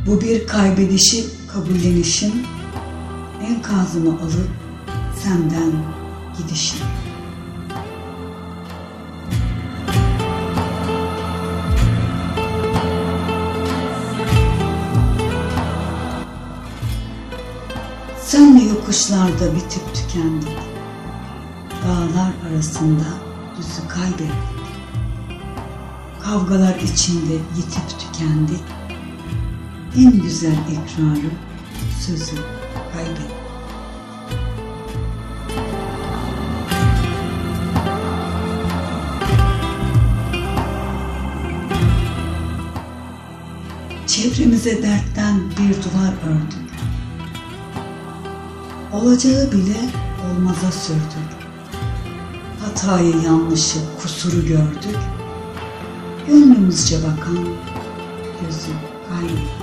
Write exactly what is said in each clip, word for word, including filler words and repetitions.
Bu bir kaybedişi kabullenişim, enkazımı alıp senden gidişim. Senle yokuşlarda bitip tükendik, dağlar arasında düzü kaybettik. Kavgalar içinde yitip tükendik, en güzel ikrarı, sözü kaybettik. Çevremize dertten bir duvar ördük, olacağı bile olmaza sürdük. Hatayı, yanlışı, kusuru gördük, gönlümüzce bakan gözü kaybettik.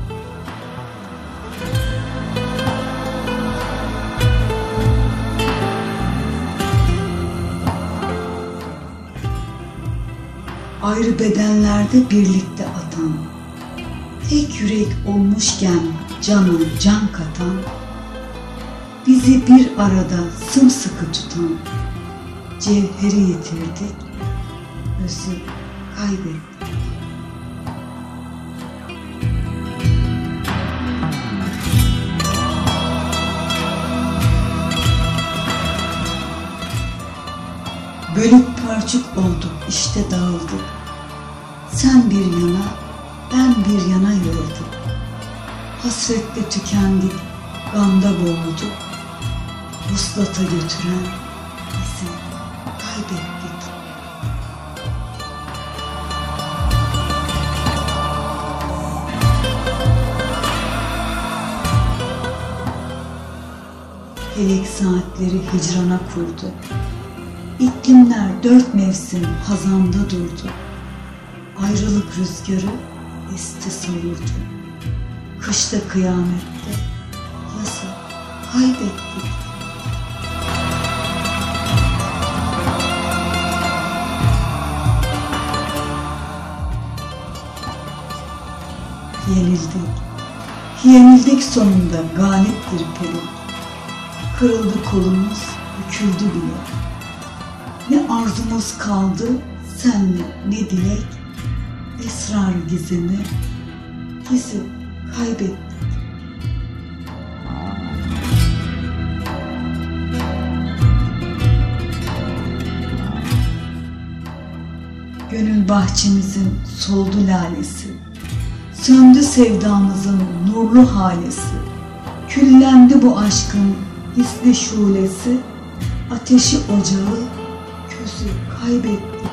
Ayrı bedenlerde birlikte atan, tek yürek olmuşken canı can katan, bizi bir arada sımsıkı tutan cevheri yitirdik, özü kaybettik. Bölük parçuk olduk, işte dağıldık. Sen bir yana, ben bir yana yığıldık. Hasretle tükendik, gamda boğulduk. Vuslata götüren bizi kaybettik. Felek saatleri hicrana kurdu. İklimler dört mevsim hazanda durdu. Ayrılık rüzgarı esti savurdu. Kışta kıyamette, yazı kaybettik. Yenildik, yenildik sonunda galiptir peri. Kırıldı kolumuz, büküldü bile. Ne arzumuz kaldı senle, ne dilek, esrar gizemi, bizi kaybettik. Gönül bahçemizin soldu lalesi, söndü sevdamızın nurlu halesi, küllendi bu aşkın hisli şulesi, ateşi ocağı, közü kaybettik.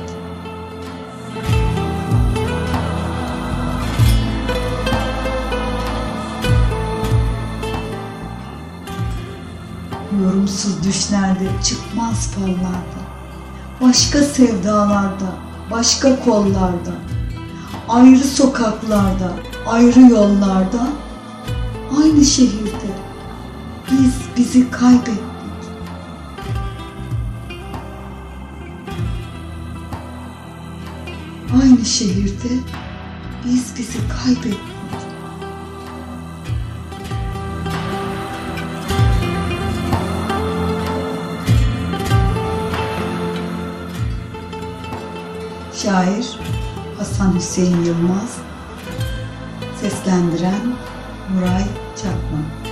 Yorumsuz düşlerde, çıkmaz fallarda, başka sevdalarda, başka kollarda, ayrı sokaklarda, ayrı yollarda, aynı şehirde biz bizi kaybettik. Aynı şehirde biz bizi kaybettik. Şair Hasan Hüseyin Yılmaz, seslendiren Nuray Çakmak.